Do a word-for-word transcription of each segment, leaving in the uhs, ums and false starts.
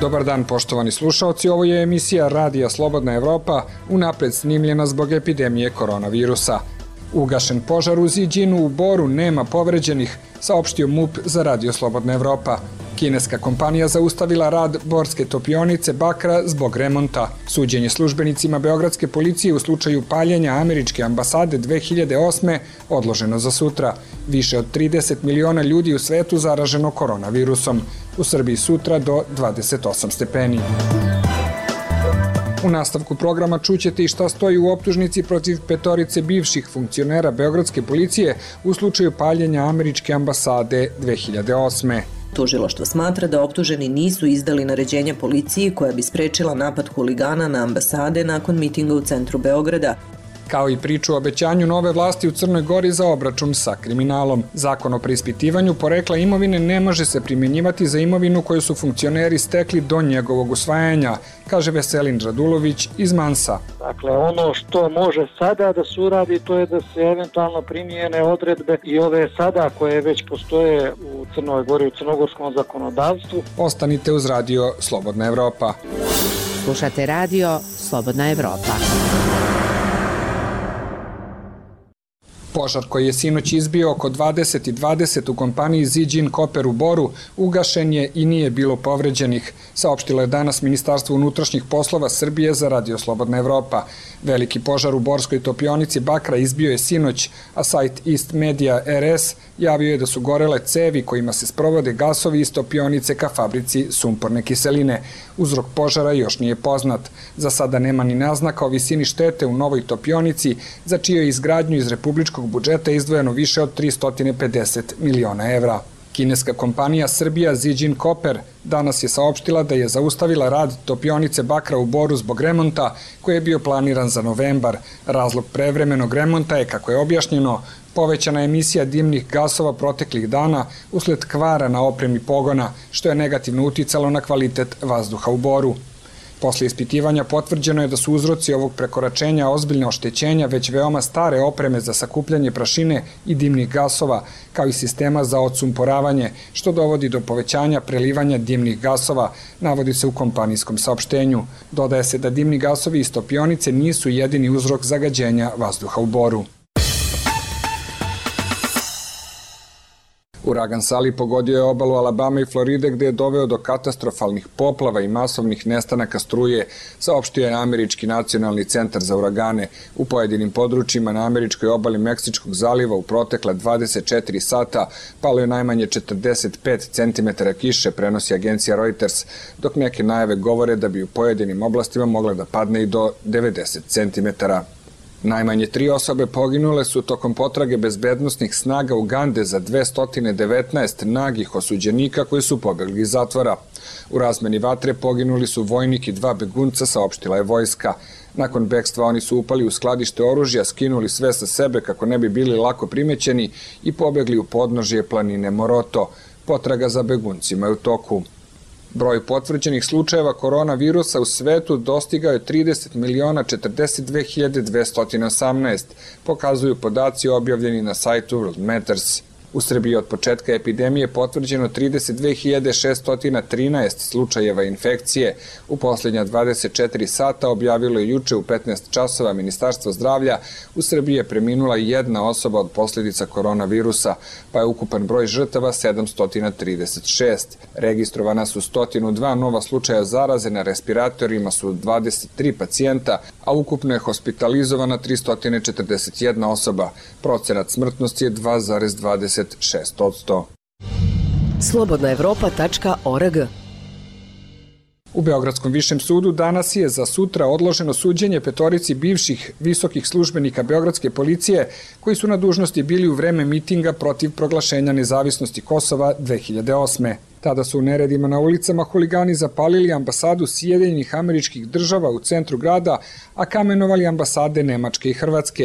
Dobar dan, poštovani slušaoci, ovo je emisija Radija Slobodna Evropa, unapred snimljena zbog epidemije koronavirusa. Ugašen požar u Ziđinu u Boru, nema povređenih, saopštio MUP za Radio Slobodna Evropa. Kineska kompanija zaustavila rad borske topionice Bakra zbog remonta. Suđenje službenicima beogradske policije u slučaju paljenja američke ambasade dve hiljade osme odloženo za sutra. Više od trideset miliona ljudi u svetu zaraženo koronavirusom. U Srbiji sutra do dvadeset osam stepeni. U nastavku programa čućete i šta stoji u optužnici protiv petorice bivših funkcionera beogradske policije u slučaju paljenja američke ambasade dve hiljade osme. Tužilaštvo smatra da optuženi nisu izdali naređenja policiji koja bi sprečila napad huligana na ambasade nakon mitinga u centru Beograda. Kao i priču o obećanju nove vlasti u Crnoj Gori za obračun sa kriminalom. Zakon o preispitivanju porekla imovine ne može se primjenjivati za imovinu koju su funkcioneri stekli do njegovog usvajanja, kaže Veselin Radulović iz Mansa. Dakle, ono što može sada da se uradi, to je da se eventualno primijene odredbe i ove sada koje već postoje u Crnoj Gori, u crnogorskom zakonodavstvu. Ostanite uz Radio Slobodna Evropa. Slušate Radio Slobodna Evropa. Požar koji je sinoć izbio oko dvadeset i dvadeset u kompaniji Ziđin Koper u Boru ugašen je i nije bilo povređenih, saopštilo je danas Ministarstvo unutrašnjih poslova Srbije za Radio Slobodna Evropa. Veliki požar u borskoj topionici Bakra izbio je sinoć, a sajt East Media R S javio je da su gorele cevi kojima se sprovode gasovi iz topionice ka fabrici sumporne kiseline. Uzrok požara još nije poznat. Za sada nema ni naznaka o visini štete u novoj topionici, za čiju izgradnju iz republičkog budžeta izdvojeno više od tristo pedeset miliona evra. Kineska kompanija Srbija Ziđin Koper danas je saopštila da je zaustavila rad topionice Bakra u Boru zbog remonta koji je bio planiran za novembar. Razlog prevremenog remonta je, kako je objašnjeno, povećana emisija dimnih gasova proteklih dana usled kvara na opremi pogona, što je negativno uticalo na kvalitet vazduha u Boru. Posle ispitivanja potvrđeno je da su uzroci ovog prekoračenja ozbiljne oštećenja već veoma stare opreme za sakupljanje prašine i dimnih gasova, kao i sistema za odsumporavanje, što dovodi do povećanja prelivanja dimnih gasova, navodi se u kompanijskom saopštenju. Dodaje se da dimni gasovi iz topionice nisu jedini uzrok zagađenja vazduha u Boru. Uragan Sali pogodio je obalu Alabama i Floride gde je doveo do katastrofalnih poplava i masovnih nestanaka struje, saopštio je Američki nacionalni centar za uragane. U pojedinim područjima na američkoj obali Meksičkog zaliva u protekla dvadeset četiri sata palo je najmanje četrdeset pet centimetara kiše, prenosi agencija Reuters, dok neke najave govore da bi u pojedinim oblastima mogla da padne i do devedeset centimetara. Najmanje tri osobe poginule su tokom potrage bezbednosnih snaga Ugande za dvesta devetnaest nagih osuđenika koji su pobegli iz zatvora. U razmeni vatre poginuli su vojnik i dva begunca, saopštila je vojska. Nakon bekstva oni su upali u skladište oružja, skinuli sve sa sebe kako ne bi bili lako primećeni i pobegli u podnožje planine Moroto. Potraga za beguncima je u toku. Broj potvrđenih slučajeva koronavirusa u svetu dostigao je trideset miliona četrdeset dve hiljade dvesta osamnaest, pokazuju podaci objavljeni na sajtu World Matters. U Srbiji od početka epidemije potvrđeno trideset dve hiljade šeststo trinaest slučajeva infekcije. U posljednja dvadeset četiri sata objavilo je juče u petnaest časova Ministarstvo zdravlja. U Srbiji je preminula jedna osoba od posljedica koronavirusa, pa je ukupan broj žrtava sedamsto trideset šest. Registrovana su sto dva nova slučaja zaraze, na respiratorima su dvadeset tri pacijenta, a ukupno je hospitalizovana tristo četrdeset jedna osoba. Procenat smrtnosti je dva zarez dvadeset šest posto. slobodna evropa tačka org. U Beogradskom višem sudu danas je za sutra odloženo suđenje petorici bivših visokih službenika beogradske policije koji su na dužnosti bili u vreme mitinga protiv proglašenja nezavisnosti Kosova dve hiljade osme. Tada su u neredima na ulicama huligani zapalili ambasadu Sjedinjenih Američkih Država u centru grada, a kamenovali ambasade Nemačke i Hrvatske.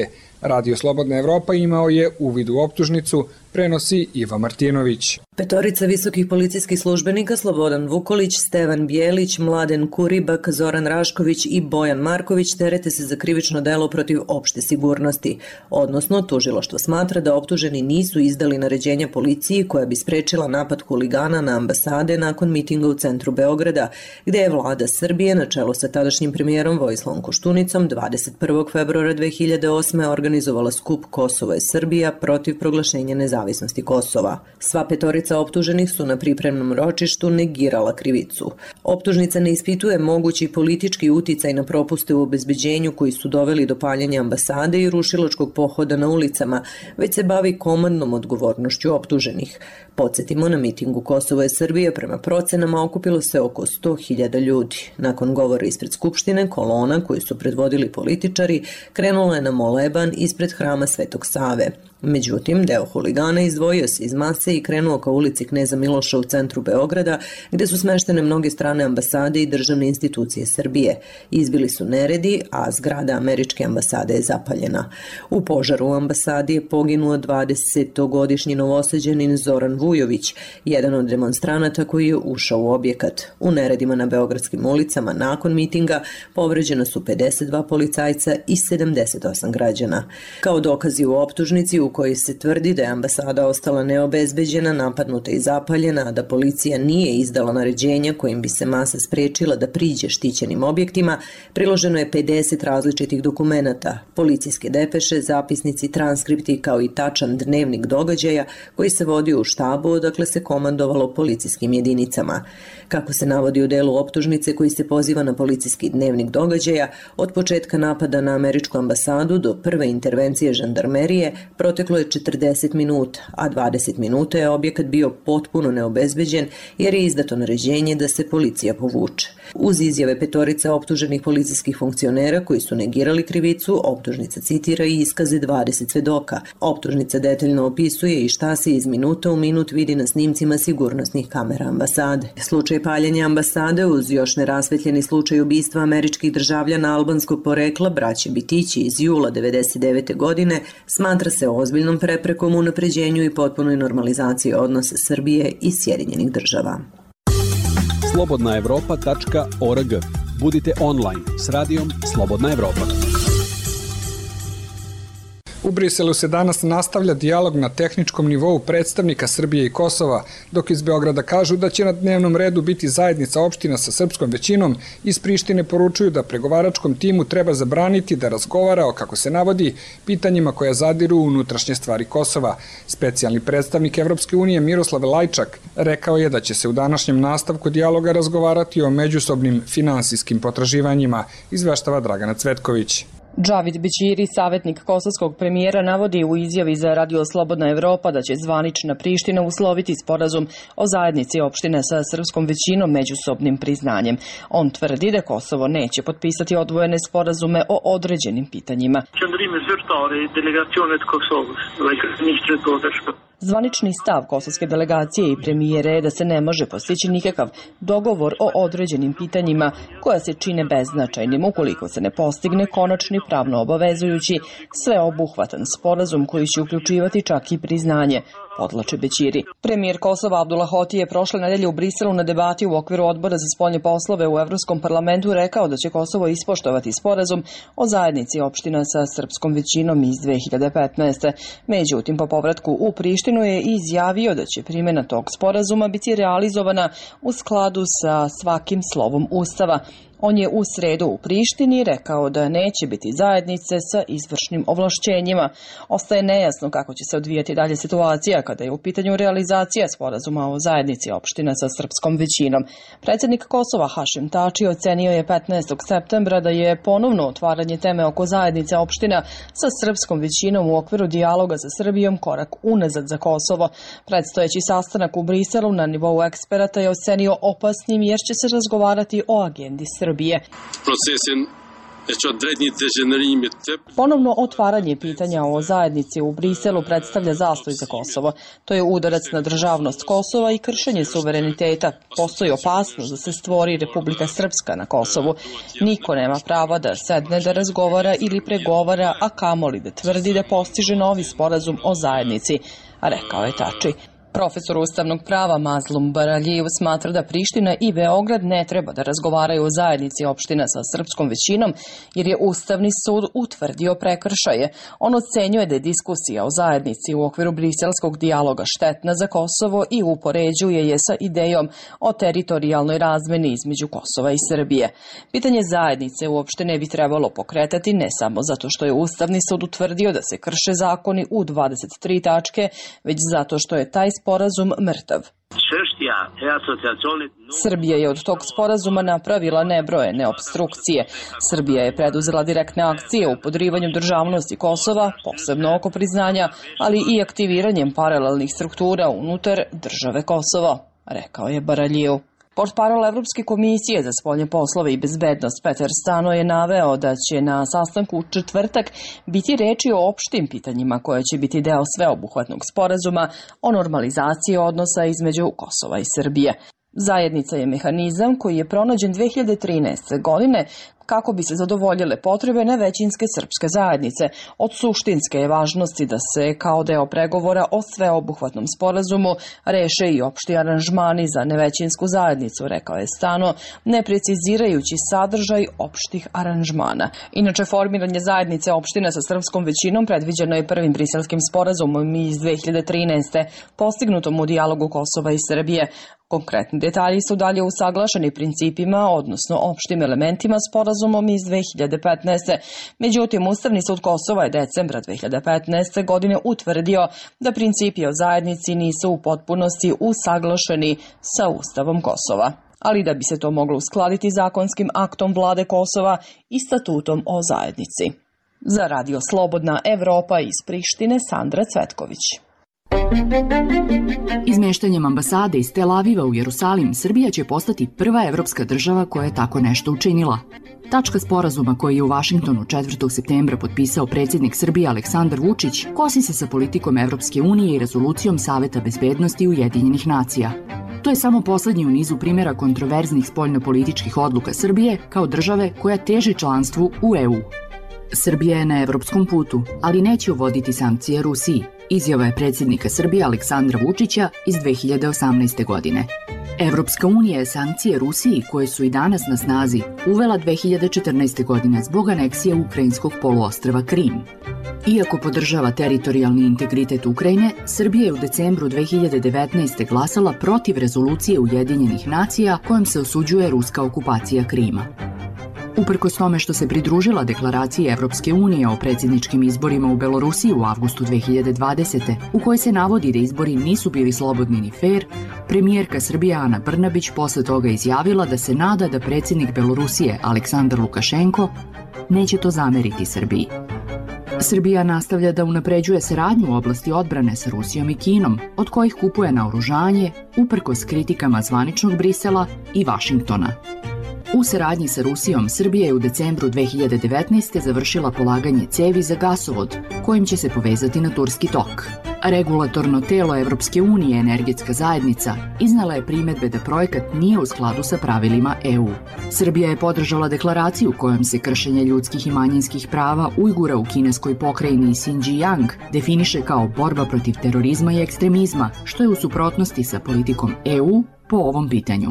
Radio Slobodna Evropa imao je uvid u optužnicu, prenosi Iva Martinović. Petorica visokih policijskih službenika Slobodan Vukolić, Stevan Bijelić, Mladen Kuribak, Zoran Rašković i Bojan Marković terete se za krivično delo protiv opšte sigurnosti. Odnosno, tužilaštvo smatra da optuženi nisu izdali naređenja policiji koja bi sprečila napad huligana na ambasade nakon mitinga u centru Beograda, gde je vlada Srbije na čelu sa tadašnjim premijerom Vojislavom Koštunicom dvadeset prvog februara dve hiljade osme organizovala skup Kosovo je Srbija protiv proglašenja nezavisnosti Kosova. Sva petorica optuženih su na pripremnom ročištu negirala krivicu. Optužnica ne ispituje mogući politički uticaj na propuste u obezbeđenju koji su doveli do paljenja ambasade i rušilačkog pohoda na ulicama, već se bavi komandnom odgovornošću optuženih. Podsjetimo, na mitingu Kosovo je Srbije prema procenama okupilo se oko sto hiljada ljudi. Nakon govora ispred Skupštine, kolona koju su predvodili političari krenula je na moleban ispred hrama Svetog Save. Međutim, deo huligana izdvojio se iz mase i krenuo ka ulici Kneza Miloša u centru Beograda, gde su smeštene mnoge strane ambasade i državne institucije Srbije. Izbili su neredi, a zgrada američke ambasade je zapaljena. U požaru u ambasadi je poginuo dvadesetogodišnji Novosađanin Zoran Vujović, jedan od demonstranata koji je ušao u objekat. U neredima na beogradskim ulicama nakon mitinga povređena su pedeset dva policajca i sedamdeset osam građana. Kao dokazi u optužnici u kojoj se tvrdi da je ambasada ostala neobezbeđena, napadnuta i zapaljena, a da policija nije izdala naređenja kojim bi se masa sprečila da priđe štićenim objektima, priloženo je pedeset različitih dokumenata, policijske depeše, zapisnici, transkripti kao i tačan dnevnik događaja koji se vodio u štabu odakle se komandovalo policijskim jedinicama. Kako se navodi u delu optužnice koji se poziva na policijski dnevnik događaja, od početka napada na američku ambasadu do prve intervencije žandarmerije proteklo je četrdeset minuta, a dvadeset minuta je objekat bio potpuno neobezbeđen jer je izdato naređenje da se policija povuče. Uz izjave petorice optuženih policijskih funkcionera koji su negirali krivicu, optužnica citira i iskaze dvadeset svedoka. Optužnica detaljno opisuje i šta se iz minuta u minut vidi na snimcima sigurnosnih kamera ambasade. Slučaj paljenja ambasade uz još nerasvetljeni slučaj ubistva američkih državljana albanskog porekla braće Bitići iz jula devedeset devete godine smatra se ozbiljnom preprekom u unapređenju i potpunoj normalizaciji odnosa Srbije i Sjedinjenih država. slobodna evropa tačka org. Budite online s radijom Slobodna Evropa. U Briselu se danas nastavlja dijalog na tehničkom nivou predstavnika Srbije i Kosova, dok iz Beograda kažu da će na dnevnom redu biti zajednica opština sa srpskom većinom, iz Prištine poručuju da pregovaračkom timu treba zabraniti da razgovara o, kako se navodi, pitanjima koja zadiru u unutrašnje stvari Kosova. Specijalni predstavnik Evropske unije Miroslav Lajčak rekao je da će se u današnjem nastavku dijaloga razgovarati o međusobnim finansijskim potraživanjima, izveštava Dragana Cvetković. Džavid Bećiri, savjetnik kosovskog premijera, navodi u izjavi za Radio Slobodna Evropa da će zvanična Priština usloviti sporazum o zajednici opštine sa srpskom većinom međusobnim priznanjem. On tvrdi da Kosovo neće potpisati odvojene sporazume o određenim pitanjima. Zvanični stav kosovske delegacije i premijere je da se ne može postići nikakav dogovor o određenim pitanjima koja se čine beznačajnim ukoliko se ne postigne konačni pravno obavezujući sveobuhvatan sporazum koji će uključivati čak i priznanje, podlače Bećiri. Premijer Kosova Abdullah Hoti je prošle nedelje u Briselu na debati u okviru Odbora za spoljne poslove u Evropskom parlamentu rekao da će Kosovo ispoštovati sporazum o zajednici opština sa srpskom većinom iz dve hiljade petnaeste. Međutim, po povratku u Prištinu je izjavio da će primjena tog sporazuma biti realizovana u skladu sa svakim slovom Ustava. On je u sredu u Prištini rekao da neće biti zajednice sa izvršnim ovlašćenjima. Ostaje nejasno kako će se odvijati dalje situacija kada je u pitanju realizacija sporazuma o zajednici opština sa srpskom većinom. Predsjednik Kosova Hašim Tači ocenio je petnaestog septembra da je ponovno otvaranje teme oko zajednice opština sa srpskom većinom u okviru dijaloga sa Srbijom korak unazad za Kosovo. Predstojeći sastanak u Briselu na nivou eksperata je ocenio opasnim jer će se razgovarati o agendi Srbije. Procesin Ponovno otvaranje pitanja o zajednici u Briselu predstavlja zastoj za Kosovo. To je udarac na državnost Kosova i kršenje suvereniteta. Postoji opasnost da se stvori Republika Srpska na Kosovu. Niko nema prava da sedne da razgovara ili pregovara, a kamoli da tvrdi da postiže novi sporazum o zajednici, rekao je Tači. Profesor ustavnog prava Mazlum Baraljiv smatra da Priština i Beograd ne treba da razgovaraju o zajednici opština sa srpskom većinom, jer je Ustavni sud utvrdio prekršaje. On ocenjuje da je diskusija o zajednici u okviru briselskog dijaloga štetna za Kosovo i upoređuje je sa idejom o teritorijalnoj razmeni između Kosova i Srbije. Pitanje zajednice uopšte ne bi trebalo pokretati ne samo zato što je Ustavni sud utvrdio da se krše zakoni u dvadeset tri tačke, već zato što je taj sporazum mrtav. Srbija je od tog sporazuma napravila nebrojene opstrukcije. Srbija je preduzela direktne akcije u podrivanju državnosti Kosova, posebno oko priznanja, ali i aktiviranjem paralelnih struktura unutar države Kosovo, rekao je Baraljiv. Portparol Evropske komisije za spoljne poslove i bezbednost Peter Stano je naveo da će na sastanku u četvrtak biti reči o opštim pitanjima koje će biti deo sveobuhvatnog sporazuma o normalizaciji odnosa između Kosova i Srbije. Zajednica je mehanizam koji je pronađen dve hiljade trinaeste. godine kako bi se zadovoljile potrebe nevećinske srpske zajednice. Od suštinske je važnosti da se kao deo pregovora o sveobuhvatnom sporazumu reše i opšti aranžmani za nevećinsku zajednicu, rekao je Stano, ne precizirajući sadržaj opštih aranžmana. Inače, formiranje zajednice opština sa srpskom većinom predviđeno je prvim briselskim sporazumom iz dve hiljade trinaeste. postignutom u dijalogu Kosova i Srbije. Konkretni detalji su dalje usaglašeni principima, odnosno opštim elementima sporazumom iz dve hiljade petnaeste. Međutim, Ustavni sud Kosova je decembra dve hiljade petnaeste. godine utvrdio da principi o zajednici nisu u potpunosti usaglašeni sa Ustavom Kosova. Ali da bi se to moglo uskladiti zakonskim aktom vlade Kosova i statutom o zajednici. Za Radio Slobodna Evropa iz Prištine, Sandra Cvetković. Izmeštanjem ambasade iz Tel Aviva u Jerusalim, Srbija će postati prva evropska država koja je tako nešto učinila. Tačka sporazuma koji je u Vašingtonu četvrtog septembra potpisao predsjednik Srbije Aleksandar Vučić kosi se sa politikom Evropske unije i rezolucijom Saveta bezbednosti Ujedinjenih nacija. To je samo poslednji u nizu primjera kontroverznih spoljnopolitičkih odluka Srbije kao države koja teži članstvu u E U. Srbija je na evropskom putu, ali neće uvoditi sankcije Rusiji, izjava je predsjednika Srbije Aleksandra Vučića iz dve hiljade osamnaeste. godine. Evropska unija je sankcije Rusiji, koje su i danas na snazi, uvela dve hiljade četrnaeste. godine zbog aneksije ukrajinskog poluostrva Krim. Iako podržava teritorijalni integritet Ukrajine, Srbija je u decembru dve hiljade devetnaeste. glasala protiv rezolucije Ujedinjenih nacija kojom se osuđuje ruska okupacija Krima. Uprkos tome što se pridružila deklaraciji Evropske unije o predsjedničkim izborima u Belorusiji u avgustu dve hiljade dvadesete. u kojoj se navodi da izbori nisu bili slobodni ni fer, premijerka Srbije Ana Brnabić posle toga izjavila da se nada da predsjednik Belorusije Aleksandar Lukašenko neće to zameriti Srbiji. Srbija nastavlja da unapređuje saradnju u oblasti odbrane sa Rusijom i Kinom, od kojih kupuje naoružanje, uprkos kritikama zvaničnog Brisela i Vašingtona. U saradnji sa Rusijom, Srbija je u decembru dve hiljade devetnaeste. završila polaganje cevi za gasovod, kojim će se povezati na Turski tok. Regulatorno telo Evropske unije, Energetska zajednica, iznala je primedbe da projekat nije u skladu sa pravilima E U. Srbija je podržala deklaraciju kojom se kršenje ljudskih i manjinskih prava Ujgura u kineskoj pokrajini Xinjiang definiše kao borba protiv terorizma i ekstremizma, što je u suprotnosti sa politikom E U po ovom pitanju.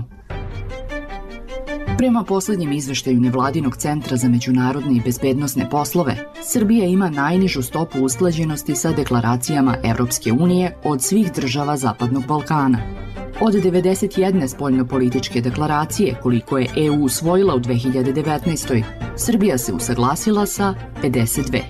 Prema poslednjem izveštaju Nevladinog centra za međunarodne i bezbednosne poslove, Srbija ima najnižu stopu usklađenosti sa deklaracijama Evropske unije od svih država Zapadnog Balkana. Od devedeset jedne spoljnopolitičke deklaracije, koliko je E U usvojila u dve hiljade devetnaestoj. Srbija se usaglasila sa pedeset dve.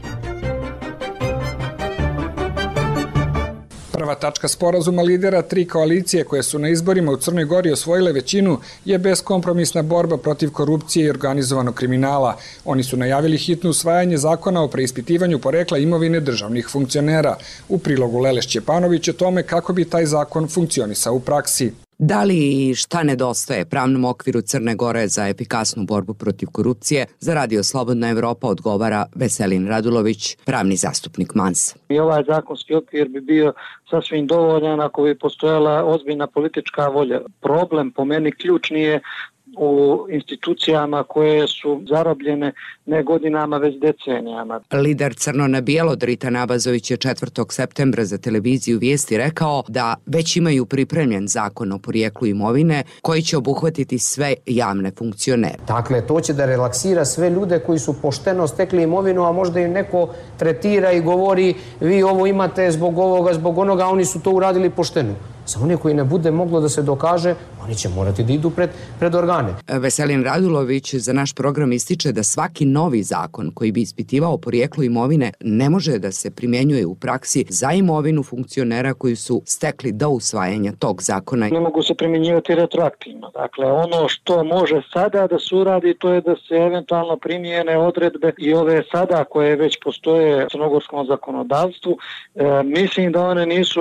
Prva tačka sporazuma lidera tri koalicije koje su na izborima u Crnoj Gori osvojile većinu je beskompromisna borba protiv korupcije i organizovanog kriminala. Oni su najavili hitno usvajanje zakona o preispitivanju porekla imovine državnih funkcionera. U prilogu Lele Šćepanović o tome kako bi taj zakon funkcionisao u praksi. Da li i šta nedostaje pravnom okviru Crne Gore za efikasnu borbu protiv korupcije? Za Radio Slobodna Evropa odgovara Veselin Radulović, pravni zastupnik Mansa. I ovaj zakonski okvir bi bio sasvim dovoljan ako bi postojala ozbiljna politička volja. Problem po meni ključni je u institucijama koje su zarobljene ne godinama, već decenijama. Lider Crno na bijelo Dritan Abazović je četvrtog septembra za televiziju Vijesti rekao da već imaju pripremljen zakon o porijeklu imovine koji će obuhvatiti sve javne funkcionere. Dakle, to će da relaksira sve ljude koji su pošteno stekli imovinu, a možda im neko tretira i govori vi ovo imate zbog ovoga, zbog onoga, a oni su to uradili pošteno. Za one koji ne bude moglo da se dokaže, oni će morati da idu pred, pred organe. Veselin Radulović za naš program ističe da svaki novi zakon koji bi ispitivao porijeklo imovine ne može da se primjenjuje u praksi za imovinu funkcionera koji su stekli do usvajanja tog zakona. Ne mogu se primjenjivati retroaktivno. Dakle, ono što može sada da se uradi, to je da se eventualno primijene odredbe i ove sada koje već postoje u crnogorskom zakonodavstvu. E, mislim da one nisu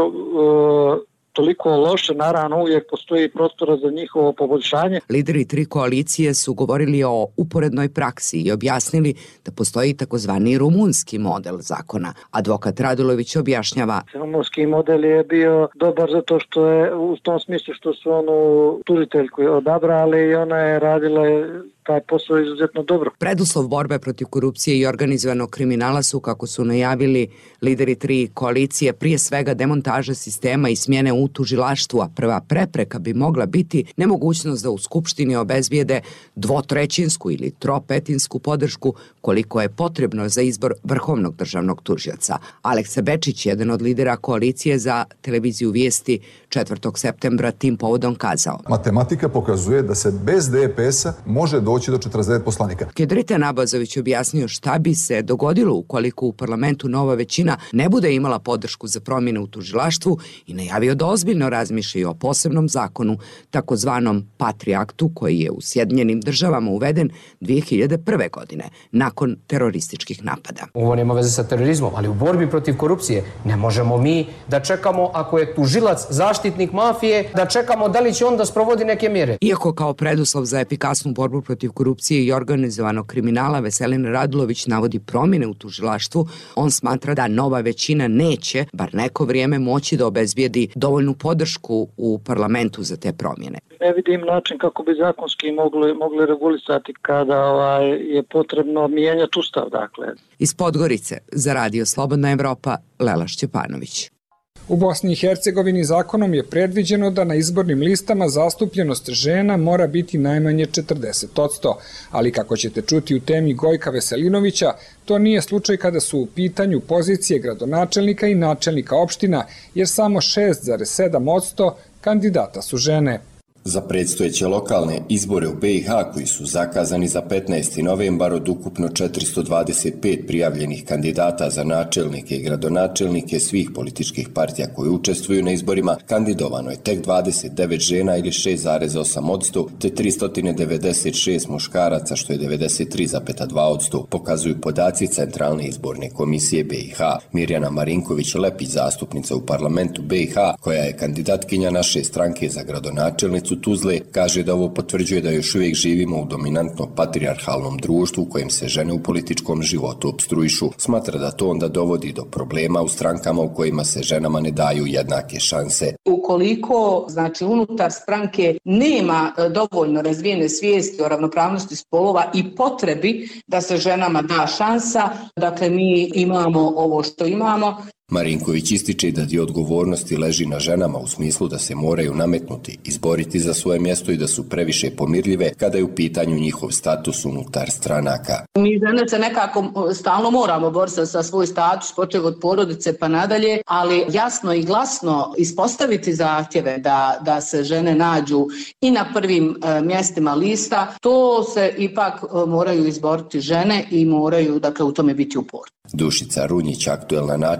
e, toliko loše, naravno uvijek postoji prostora za njihovo poboljšanje. Lideri tri koalicije su govorili o uporednoj praksi i objasnili da postoji takozvani rumunski model zakona. Advokat Radulović objašnjava. Rumunski model je bio dobar zato što je u tom smislu što su onu tužiteljku odabrali i ona je radila taj posao izuzetno dobro. Preduslov borbe protiv korupcije i organizovanog kriminala su, kako su najavili lideri tri koalicije, prije svega demontaža sistema i smjene u tužilaštvu, a prva prepreka bi mogla biti nemogućnost da u Skupštini obezbijede dvotrećinsku ili tropetinsku podršku koliko je potrebno za izbor vrhovnog državnog tužioca. Aleksa Bečić, jedan od lidera koalicije za televiziju Vijesti, četvrtog septembra tim povodom kazao. Matematika pokazuje da se bez D P S-a može doći do četrdeset devet poslanika. Dritan Abazović objasnio šta bi se dogodilo ukoliko u parlamentu nova većina ne bude imala podršku za promjene u tužilaštvu i najavio da ozbiljno razmišljaju o posebnom zakonu, takozvanom Patri aktu, koji je u Sjedinjenim državama uveden dvije hiljade prve. godine, nakon terorističkih napada. Ovo nema veze sa terorizmom, ali u borbi protiv korupcije ne možemo mi da čekamo, ako je tužilac zaštitnik mafije, da čekamo da li će on da sprovodi neke mjere. Iako kao preduslov za efikasnu borbu protiv korupcije i organizovanog kriminala Veselin Radulović navodi promjene u tužilaštvu, on smatra da nova većina neće, bar neko vrijeme, moći da obezbijedi dovoljnu podršku u parlamentu za te promjene. Ne vidim način kako bi zakonski mogli, mogli regulisati kada ovaj, je potrebno mijenjati ustav. Dakle. Iz Podgorice za Radio Slobodna Evropa, Lela Šćepanović. U Bosni i Hercegovini zakonom je predviđeno da na izbornim listama zastupljenost žena mora biti najmanje četrdeset posto, ali kako ćete čuti u temi Gojka Veselinovića, to nije slučaj kada su u pitanju pozicije gradonačelnika i načelnika opština, jer samo šest zarez sedam posto kandidata su žene. Za predstojeće lokalne izbore u B i H koji su zakazani za petnaesti novembar od ukupno četiristo dvadeset pet prijavljenih kandidata za načelnike i gradonačelnike svih političkih partija koji učestvuju na izborima, kandidovano je tek dvadeset devet žena ili šest zarez osam posto te tristo devedeset šest muškaraca što je devedeset tri zarez dva posto, pokazuju podaci Centralne izborne komisije B i H. Mirjana Marinković-Lepić, zastupnica u parlamentu B i H, koja je kandidatkinja naše stranke za gradonačelnicu Tuzle, kaže da ovo potvrđuje da još uvijek živimo u dominantno patrijarhalnom društvu u kojem se žene u političkom životu opstruišu. Smatra da to onda dovodi do problema u strankama u kojima se ženama ne daju jednake šanse. Ukoliko, znači, unutar stranke nema dovoljno razvijene svijesti o ravnopravnosti spolova i potrebi da se ženama da šansa, dakle mi imamo ovo što imamo. Marinković ističe da dio odgovornosti leži na ženama u smislu da se moraju nametnuti, izboriti za svoje mjesto i da su previše pomirljive kada je u pitanju njihov status unutar stranaka. Mi žene se nekako stalno moramo boriti za svoj status, počev od porodice pa nadalje, ali jasno i glasno ispostaviti zahtjeve da, da se žene nađu i na prvim e, mjestima lista, to se ipak e, moraju izboriti žene i moraju, dakle, u tome biti uporni. Dušica Runjić, aktuelna načelnica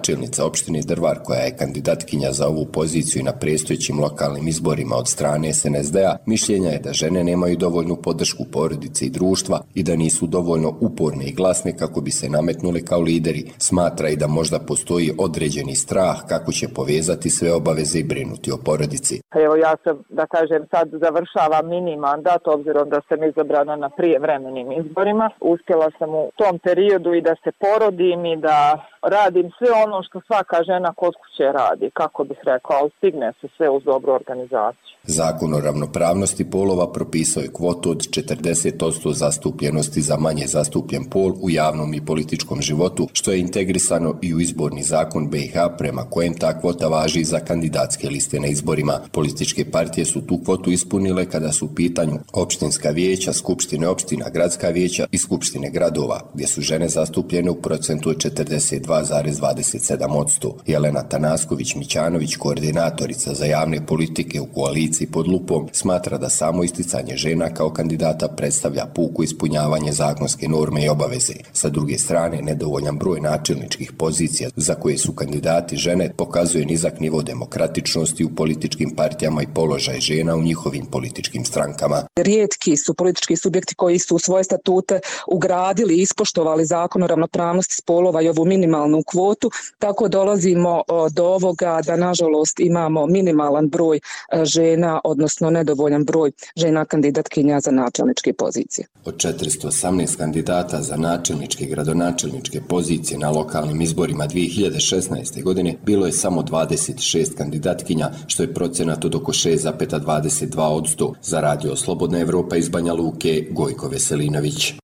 načelnica opštine Drvar, koja je kandidatkinja za ovu poziciju i na predstojećim lokalnim izborima od strane es en es de a, mišljenja je da žene nemaju dovoljnu podršku porodice i društva i da nisu dovoljno uporne i glasne kako bi se nametnuli kao lideri. Smatra i da možda postoji određeni strah kako će povezati sve obaveze i brinuti o porodici. Evo ja sam, da kažem, sad završavam mini mandat, obzirom da sam izabrana na prijevremenim izborima. Uspjela sam u tom periodu i da se porodim i da radim sve ono što svaka žena kod kuće radi, kako bih rekao, ali stigne se sve uz dobru organizaciju. Zakon o ravnopravnosti polova propisao je kvotu od četrdeset posto zastupljenosti za manje zastupljen pol u javnom i političkom životu, što je integrisano i u izborni zakon be i ha, prema kojem ta kvota važi za kandidatske liste na izborima. Političke partije su tu kvotu ispunile kada su u pitanju opštinska vijeća, skupštine opština, gradska vijeća i skupštine gradova, gdje su žene zastupljene u procentu od četrdeset dva zarez dvadeset sedam posto. Jelena Tanasković-Mićanović, koordinatorica za javne politike u koaliciji pod lupom, smatra da samo isticanje žena kao kandidata predstavlja puko ispunjavanje zakonske norme i obaveze. Sa druge strane, nedovoljan broj načelničkih pozicija za koje su kandidati žene pokazuje nizak nivo demokratičnosti u političkim partijama i položaj žena u njihovim političkim strankama. Rijetki su politički subjekti koji su u svoje statute ugradili i ispoštovali zakon o ravnopravnosti spolova i ovu minimalnu kvotu, tako dolazimo do ovoga da nažalost imamo minimalan broj žena, odnosno nedovoljan broj žena kandidatkinja za načelničke pozicije. Od četiristo osamnaest kandidata za načelničke i gradonačelničke pozicije na lokalnim izborima dvije hiljade šesnaeste. godine bilo je samo dvadeset šest kandidatkinja, što je procenat od oko šest zarez dvadeset dva posto. Za radio Slobodna Evropa iz Banja Luke, Gojko Veselinović.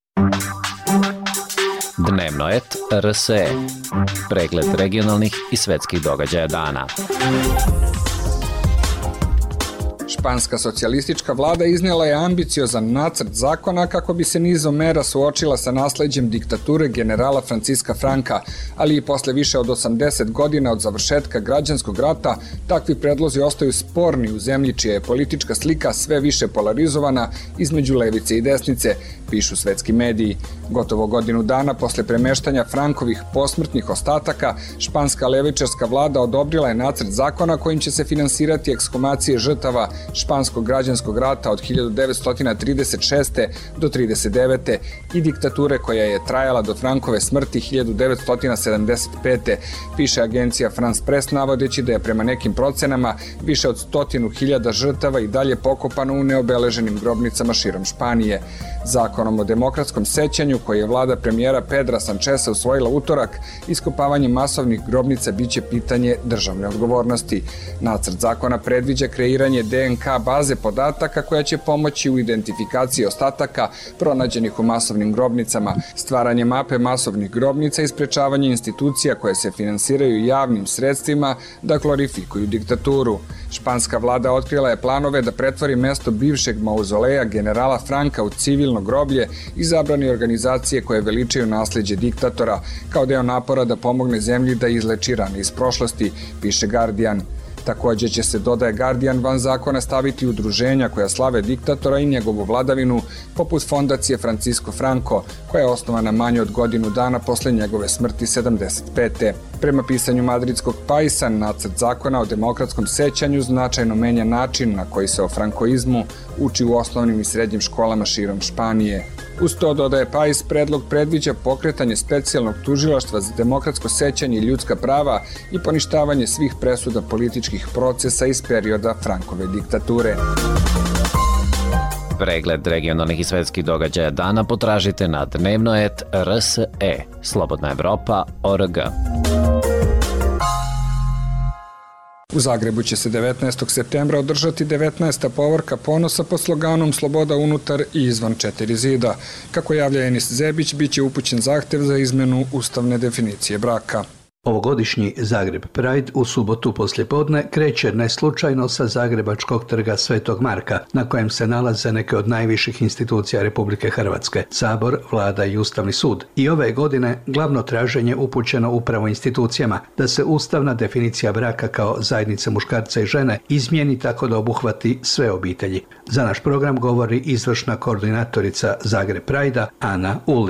Dnevno et er es e. Pregled regionalnih i svetskih događaja dana. Španska socijalistička vlada iznijela je ambiciozan nacrt zakona kako bi se nizom mera suočila sa nasleđem diktature generala Franciska Franka, ali i posle više od osamdeset godina od završetka građanskog rata, takvi predlozi ostaju sporni u zemlji čija je politička slika sve više polarizovana između levice i desnice, pišu svetski mediji. Gotovo godinu dana posle premeštanja Frankovih posmrtnih ostataka, španska levičarska vlada odobrila je nacrt zakona kojim će se finansirati ekshumacije žrtava španskog građanskog rata od hiljadu devetsto trideset šeste. do trideset devete. i diktature koja je trajala do Frankove smrti hiljadu devetsto sedamdeset pete. piše agencija France Press navodeći da je prema nekim procenama više od stotinu hiljada žrtava i dalje pokopano u neobeleženim grobnicama širom Španije. Zakonom o demokratskom sećanju koji je vlada premijera Pedra Sancheza usvojila utorak, iskopavanje masovnih grobnica biće pitanje državne odgovornosti. Nacrt zakona predviđa kreiranje de en ka baze podataka koja će pomoći u identifikaciji ostataka pronađenih u masovnim grobnicama, stvaranje mape masovnih grobnica i sprečavanje institucija koje se finansiraju javnim sredstvima da glorifikuju diktaturu. Španska vlada otkrila je planove da pretvori mesto bivšeg mauzoleja generala Franka u civilno groblje i zabrani organizacije koje veličaju nasleđe diktatora, kao deo napora da pomogne zemlji da izleči rane iz prošlosti, piše Guardian. Takođe će se, dodaje Guardian, van zakona staviti udruženja koja slave diktatora i njegovu vladavinu, poput fondacije Francisco Franco, koja je osnovana manje od godinu dana posle njegove smrti sedamdeset pete. Prema pisanju madridskog Paisa, nacrt zakona o demokratskom sećanju značajno menja način na koji se o frankoizmu uči u osnovnim i srednjim školama širom Španije. Uz to, dodaje Pais, predlog predviđa pokretanje specijalnog tužilaštva za demokratsko sećanje i ljudska prava i poništavanje svih presuda političkih procesa iz perioda Frankove diktature. Pregled regionalnih i svetskih događaja dana potražite na dnevno et er es e. Slobodna Evropa точка орг. U Zagrebu će se devetnaestog septembra održati devetnaesta povorka ponosa pod sloganom Sloboda unutar i izvan četiri zida. Kako javlja Enis Zebić, bit će upućen zahtev za izmenu ustavne definicije braka. Ovogodišnji Zagreb Pride u subotu poslijepodne kreće neslučajno sa Zagrebačkog trga Svetog Marka, na kojem se nalaze neke od najviših institucija Republike Hrvatske, Sabor, Vlada i Ustavni sud. I ove godine glavno traženje upućeno upravo institucijama da se ustavna definicija braka kao zajednice muškarca i žene izmijeni tako da obuhvati sve obitelji. Za naš program govori izvršna koordinatorica Zagreb Pride-a Ana Ulrić.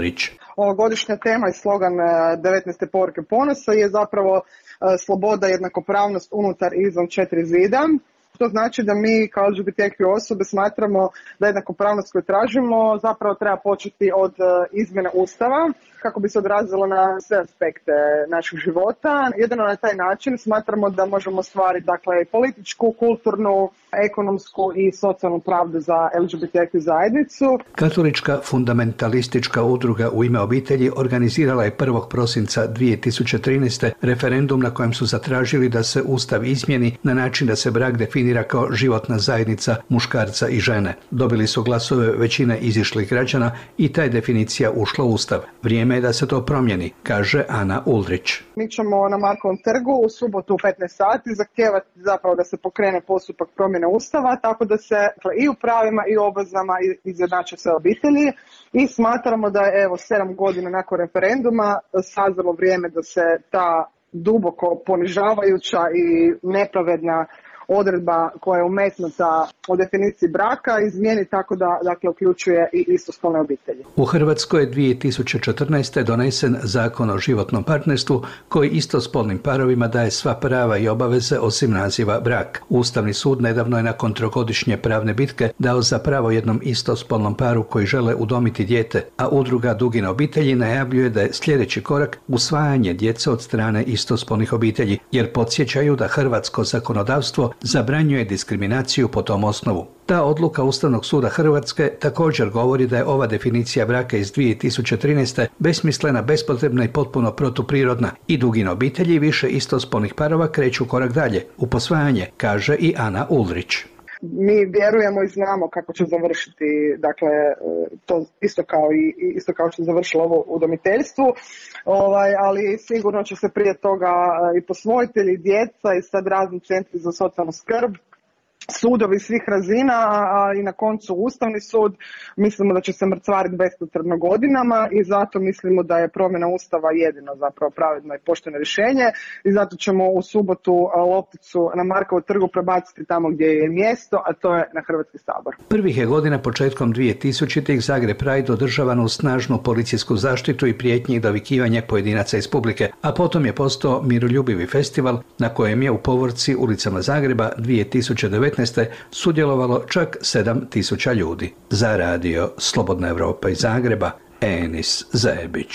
Ovogodišnja tema i slogan devetnaeste poruke ponosa je zapravo sloboda, jednakopravnost unutar i izvan četiri zida. To znači da mi kao L G B T Q osobe smatramo da jednakopravnost koju tražimo zapravo treba početi od izmjene Ustava kako bi se odrazilo na sve aspekte našeg života. Jedino na taj način smatramo da možemo ostvariti dakle, političku, kulturnu, ekonomsku i socijalnu pravdu za L G B T Q zajednicu. Katolička fundamentalistička udruga U ime obitelji organizirala je prvog prosinca dvije tisuće trinaeste. referendum na kojem su zatražili da se Ustav izmjeni na način da se brak definira kao životna zajednica muškarca i žene. Dobili su glasove većine izišlih građana i ta je definicija ušla u Ustav. Vrijeme je da se to promijeni, kaže Ana Uldrić. Mi ćemo na Markovom trgu u subotu u petnaest sati zahtijevati zapravo da se pokrene postupak promjene Ustava, tako da se dakle, i u pravima i u obvezama izjednače sve obitelji i smatramo da je evo sedam godina nakon referenduma sazrelo vrijeme da se ta duboko ponižavajuća i nepravedna odredba koja je umetnuta o definiciji braka izmijeni tako da dakle, uključuje i istospolne obitelji. U Hrvatskoj je dvije tisuće četrnaeste. donesen Zakon o životnom partnerstvu koji istospolnim parovima daje sva prava i obaveze osim naziva brak. Ustavni sud nedavno je nakon trogodišnje pravne bitke dao za pravo jednom istospolnom paru koji žele udomiti dijete, a udruga Dugine obitelji najavljuje da je sljedeći korak usvajanje djece od strane istospolnih obitelji, jer podsjećaju da hrvatsko zakonodavstvo zabranjuje diskriminaciju po tom osnovu. Ta odluka Ustavnog suda Hrvatske također govori da je ova definicija braka iz dvije tisuće trinaeste. besmislena, bespotrebna i potpuno protuprirodna i Dugine obitelji više istospolnih parova kreću korak dalje u posvajanje, kaže i Ana Uldrić. Mi vjerujemo i znamo kako će završiti, dakle, to isto kao i isto kao što je završilo ovo udomiteljstvu, ovaj, ali sigurno će se prije toga i posvojitelji, djeca i sad razni centri za socijalnu skrb, sudovi svih razina, a i na koncu Ustavni sud. Mislimo da će se mrcvariti bespotrebno godinama i zato mislimo da je promjena Ustava jedino zapravo pravedno i pošteno rješenje i zato ćemo u subotu lopticu na Markovu trgu prebaciti tamo gdje je mjesto, a to je na Hrvatski sabor. Prvih je godina početkom dvije tisućitih. Zagreb Pride održavan uz snažnu policijsku zaštitu i prijetnji i dovikivanje pojedinaca iz publike, a potom je postao miroljubivi festival na kojem je u povorci ulicama Zagreba dvije tisuće devetnaeste. sudjelovalo čak sedam tisuća ljudi. Za radio Slobodna Evropa iz Zagreba, Enis Zebić.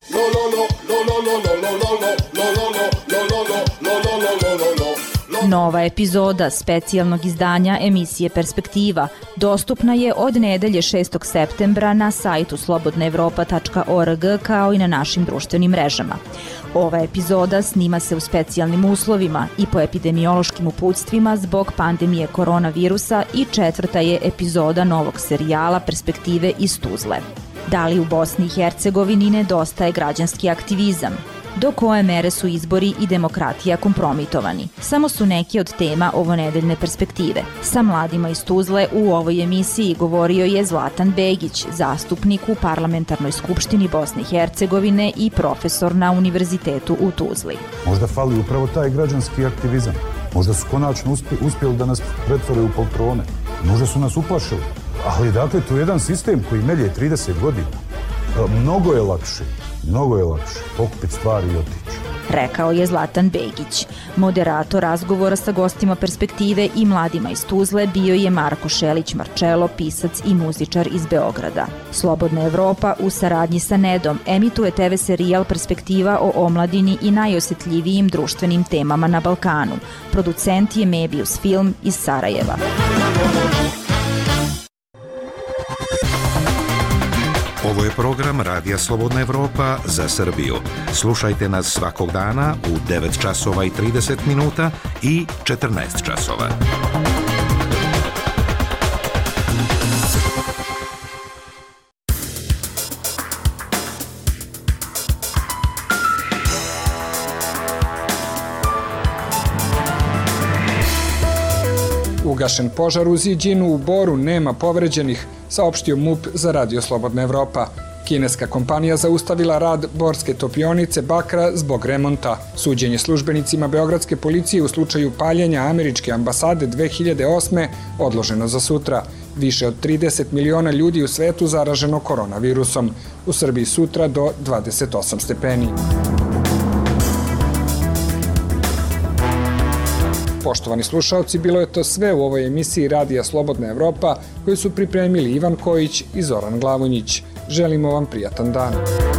Nova epizoda specijalnog izdanja emisije Perspektiva dostupna je od nedelje šestog septembra na sajtu slobodna evropa tačka org kao i na našim društvenim mrežama. Ova epizoda snima se u specijalnim uslovima i po epidemiološkim uputstvima zbog pandemije koronavirusa i četvrta je epizoda novog serijala Perspektive iz Tuzle. Da li u Bosni i Hercegovini nedostaje građanski aktivizam? Do koje mere su izbori i demokratija kompromitovani? Samo su neke od tema ovonedeljne Perspektive. Sa mladima iz Tuzle u ovoj emisiji govorio je Zlatan Begić, zastupnik u Parlamentarnoj skupštini Bosne i Hercegovine i profesor na Univerzitetu u Tuzli. Možda fali upravo taj građanski aktivizam. Možda su konačno uspjeli da nas pretvore u poltrone. Možda su nas uplašili. Ali dakle, to je jedan sistem koji melje trideset godina. Mnogo je lakše. Mnogo je lakše pokupiti stvari i otići. Rekao je Zlatan Begić. Moderator razgovora sa gostima Perspektive i mladima iz Tuzle bio je Marko Šelić-Marčelo, pisac i muzičar iz Beograda. Slobodna Evropa u saradnji sa Nedom emituje te ve serijal Perspektiva o omladini i najosjetljivijim društvenim temama na Balkanu. Producent je Mebius Film iz Sarajeva. Ovo je program Radija Slobodna Evropa za Srbiju. Slušajte nas svakog dana u devet časova i trideset minuta i četrnaest časova. Ugašen požar u Ziđinu, u Boru nema povređenih, saopštio MUP za Radio Slobodna Evropa. Kineska kompanija zaustavila rad Borske topionice bakra zbog remonta. Suđenje službenicima beogradske policije u slučaju paljenja američke ambasade dve hiljade osme odloženo za sutra. Više od trideset miliona ljudi u svetu zaraženo koronavirusom. U Srbiji sutra do dvadeset osam stepeni. Poštovani slušaoci, bilo je to sve u ovoj emisiji Radija Slobodna Evropa koju su pripremili Ivan Kojić i Zoran Glavonjić. Želimo vam prijatan dan.